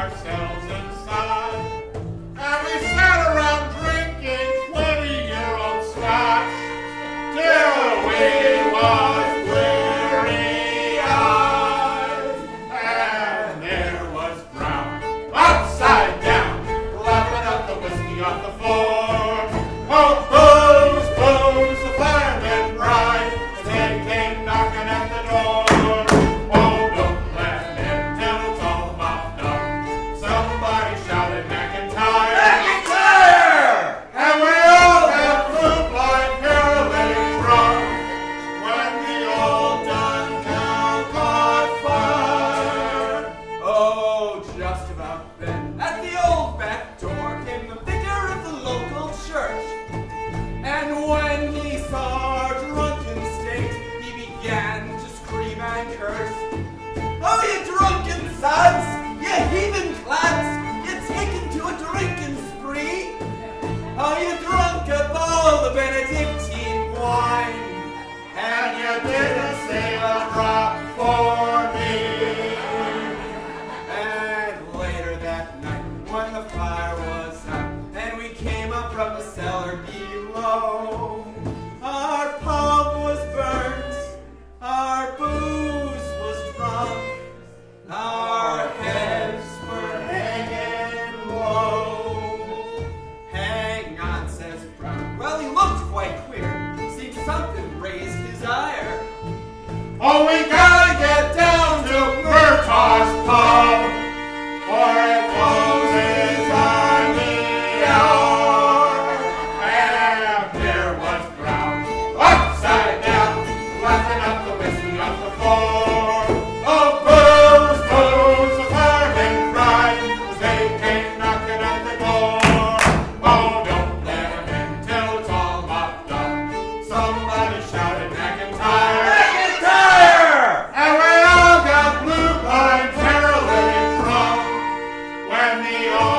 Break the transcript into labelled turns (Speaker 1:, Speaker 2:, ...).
Speaker 1: ourselves inside. And we sat around drinking 20-year-old scotch till we was weary-eyed. And there was Brown, upside down, lapping up the whiskey off the floor. Oh, booze, booze, the firemen cried as they came knocking at the door. Oh, don't let them till it's all mopped up. Somebody shouted McIntyre! McIntyre! And we all got blue blind paralytic drunk when the old Duntown caught fire.
Speaker 2: Oh, just about then, at the old back door came the vicar of the local church. And when he saw our drunken state, he began to scream and curse. Oh, you drunken sons, you heathen clans, you taken to a drinking spree. Oh, you drunk of all the Benedictine wine,
Speaker 1: And you didn't save a drop for me.
Speaker 2: And later that night, when the fire was out, and we came up from the cellar below, our pub was burnt, our booze was drunk, our heads were hanging low. Hang on, says Brown. Well, he looked quite queer. Seemed something raised his ire.
Speaker 1: Oh, we gotta get down to Murtaugh's pub, for it closes on the hour. And there was Brown, upside down, lapping up the whiskey off the floor. Oh, booze, booze, the firemen cried as they came knocking at the door. Oh, don't let 'em in till it's all mopped up. Somebody shouted McIntyre!
Speaker 2: McIntyre!
Speaker 1: And we all got blue blind paralytic drunk when the old